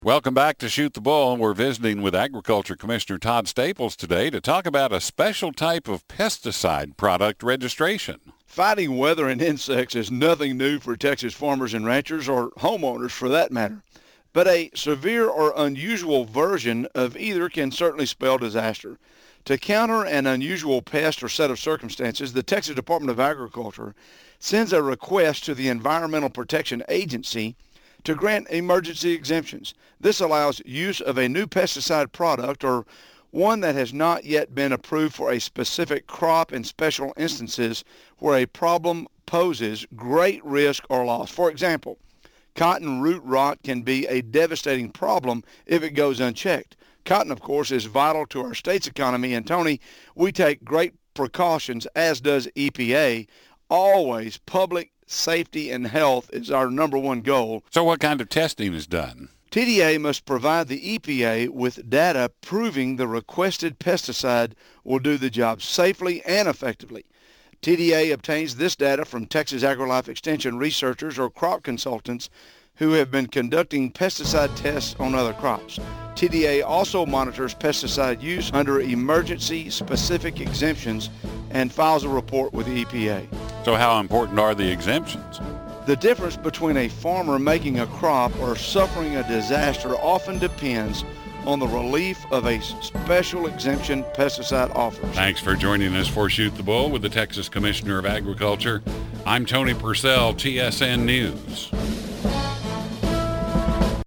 Welcome back to Shoot the Bull. We're visiting with Agriculture Commissioner Todd Staples today to talk about a special type of pesticide product registration. Fighting weather and insects is nothing new for Texas farmers and ranchers, or homeowners for that matter. But a severe or unusual version of either can certainly spell disaster. To counter an unusual pest or set of circumstances, the Texas Department of Agriculture sends a request to the Environmental Protection Agency to grant emergency exemptions. This allows use of a new pesticide product or one that has not yet been approved for a specific crop in special instances where a problem poses great risk or loss. For example, cotton root rot can be a devastating problem if it goes unchecked. Cotton, of course, is vital to our state's economy, and Tony, we take great precautions, as does EPA. Always public safety and health is our number one goal. So what kind of testing is done? TDA must provide the EPA with data proving the requested pesticide will do the job safely and effectively. TDA obtains this data from Texas AgriLife Extension researchers or crop consultants who have been conducting pesticide tests on other crops. TDA also monitors pesticide use under emergency specific exemptions and files a report with the EPA. So how important are the exemptions? The difference between a farmer making a crop or suffering a disaster often depends on the relief of a special exemption pesticide offers. Thanks for joining us for Shoot the Bull with the Texas Commissioner of Agriculture. I'm Tony Purcell, TSN News.